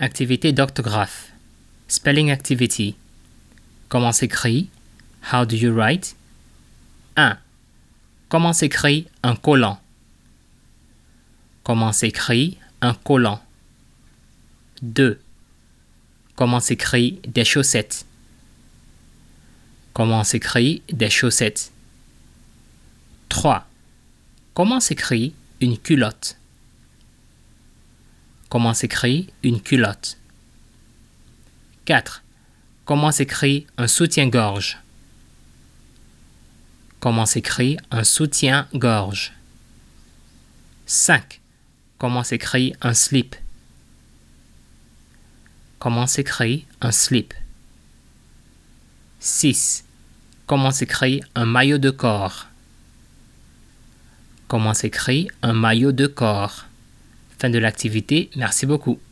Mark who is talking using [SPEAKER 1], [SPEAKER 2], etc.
[SPEAKER 1] Activité d'orthographe. Spelling activity. Comment s'écrit? How do you write? 1. Comment s'écrit un collant? Comment s'écrit un collant? 2. Comment s'écrit des chaussettes? Comment s'écrit des chaussettes? 3. Comment s'écrit une culotte? Comment s'écrit une culotte? 4. Comment s'écrit un soutien-gorge? Comment s'écrit un soutien-gorge? 5. Comment s'écrit un slip? Comment s'écrit un slip? 6. Comment s'écrit un maillot de corps? Comment s'écrit un maillot de corps? Fin de l'activité, merci beaucoup.